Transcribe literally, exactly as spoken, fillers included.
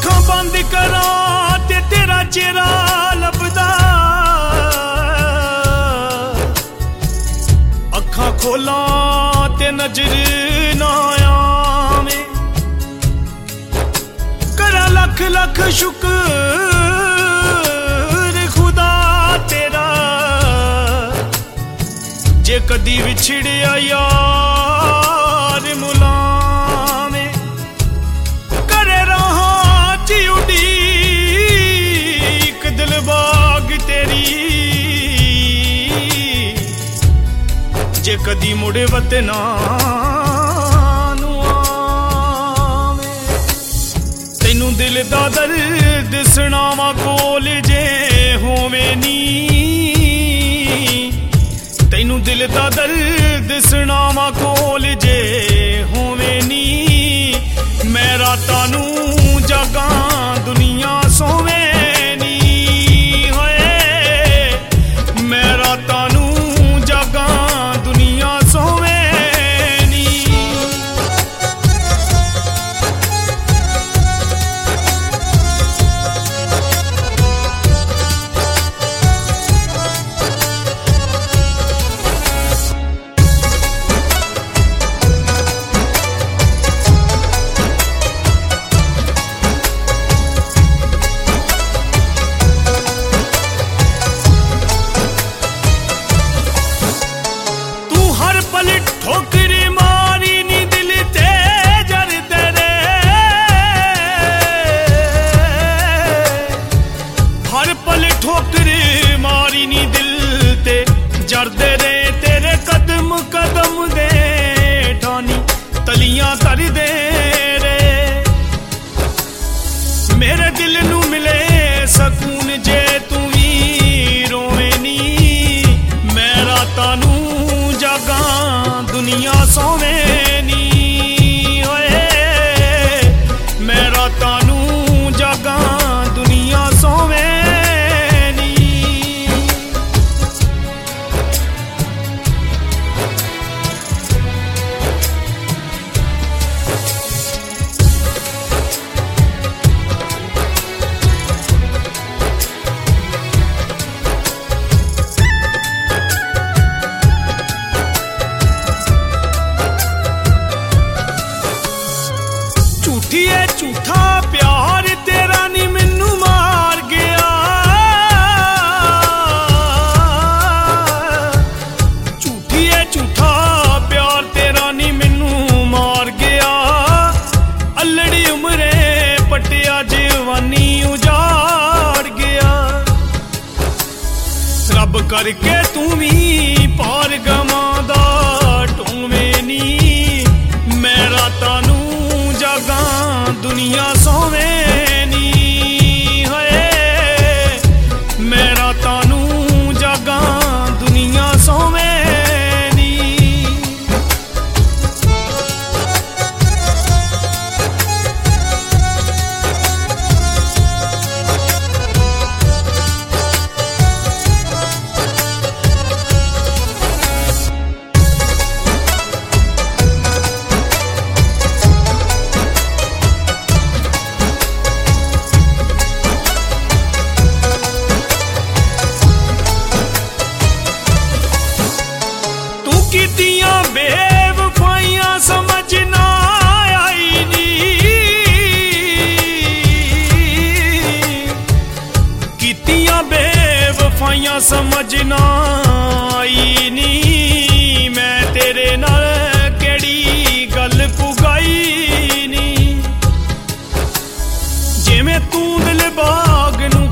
ਅੱਖਾਂ ਬੰਦ ਕਰਾਂ ਤੇ ਤੇਰਾ ਚਿਹਰਾ ਲੱਭਦਾ, ਅੱਖਾਂ ਖੋਲਾਂ ਤੇ ਨਜ਼ਰ ਨਾ ਆਵੇਂ। ਕਰਾਂ ਲੱਖ ਲੱਖ ਸ਼ੁਕਰ ਖੁਦਾ ਤੇਰਾ, ਜੇ ਕਦੀ ਵਿਛੜਿਆ ਯਾਰ ਮੁਲਾਵੇਂ। ਕਰੇ ਰਾਹਾਂ ਚ ਉਡੀਕ ਦਿਲਬਾਗ ਤੇਰੀ, ਜੇ ਕਦੀ ਮੁੜ ਵਤਨਾਂ ਨੂੰ ਆਵੇਂ। ਤੈਨੂੰ ਦਿਲ ਦਾ ਦਰਦ ਸੁਣਾਵਾਂ ਕੋਲ ਜੇ ਹੋਵੇਂ ਨੀ, ਤੈਨੂੰ ਦਿਲ ਦਾ ਦਰਦ ਸੁਣਾਵਾਂ ਕੋਲ ਜੇ ਹੋਵੇਂ ਨੀ। ਮੈਂ ਰਾਤਾਂ ਨੂੰ ਜਾਗਾਂ ਦੁਨੀਆ ਸੋਵੇਂ ਨੀ ਹੋਏ, ਮੈਂ ਰਾਤਾਂ ਨੂੰ ਜਾਗਾਂ ਦੁਨੀਆ ਸੋਵੇਂ ਨੀ। ठोकरी मारी नी दिल ते जरदे रे, हर पल ठोकरी मारी नी दिल ते जरदे रे। तेरे कदम कदम दे ठानी तलियां तरदे रे, मेरे दिल नू मिले सकून जे तू भी रोवें नी। मैं रातां नू जागां दुनिया सोवें नी होए, मैं रातां नू जागां दुनिया सोवें नी। झूठिए झूठा प्यार तेरा नी मैनू मार गया, झूठिए झूठा प्यार तेरा नी मैनू मार गया। अल्लड़ी उमरे पटिया जवानी उजाड़ गया, रब करके तू भी पार गवांदा ढूंढवें नी। मैं रातां नू जागां दुनिया सोवें नी होए, मैं रातां नू जागां दुनिया सोवें नी। कीतियां बेवफाइयां समझ ना आई नी, कीतियां बेवफाइयां समझ ना आई नी। मैं तेरे नाल केड़ी गल पुगाई नी, जिवें तू दिल बाग नू